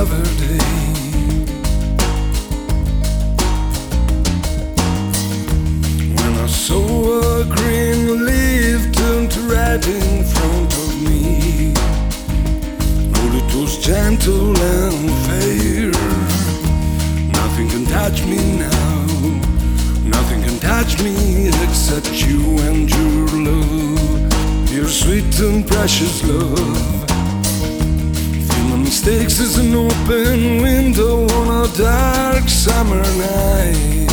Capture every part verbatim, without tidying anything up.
another day. When I saw a green leaf turn to red in front of me, oh, it was gentle and fair. Nothing can touch me now, nothing can touch me except you and your love, your sweet and precious love. Feel my mistakes as an open window on a dark summer night.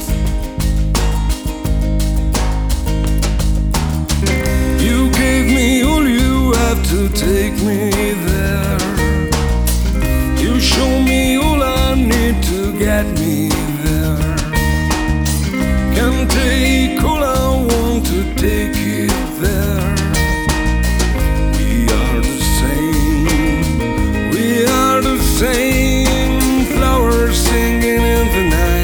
You gave me all you have to take me there. You show me all I need to get me there. Can take all I want to take it there. We are the same, we are the same flowers singing in the night.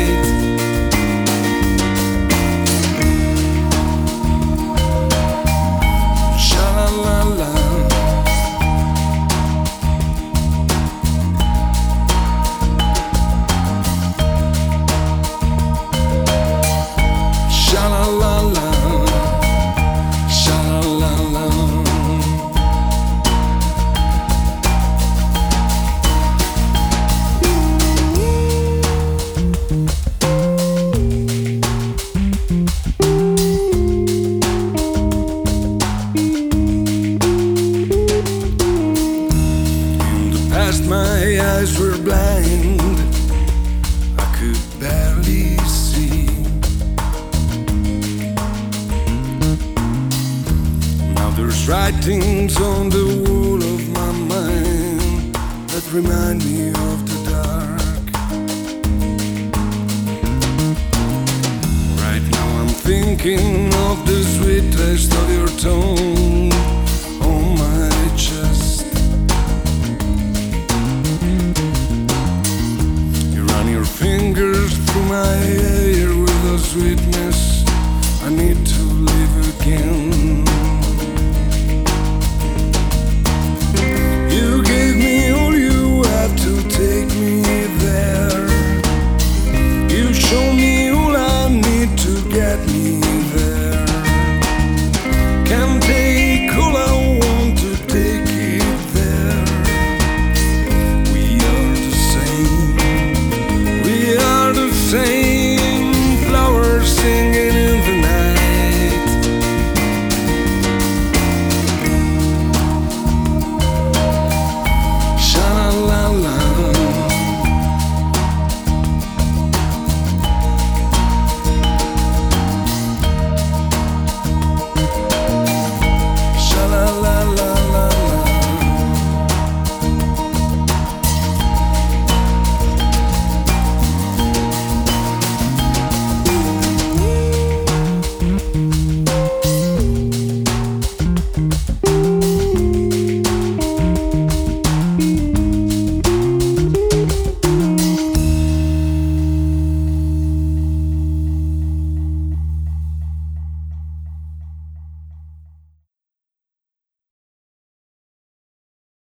Sha-la-la-la, sha-la-la-la, sha-la-la-la. In the past my eyes were blind, I could barely see. Now there's writings on the wall of my mind that remind me of the dark. Right now I'm thinking of the sweet taste of your tongue on my chest. You run your fingers through my hair with a sweetness I need to live again.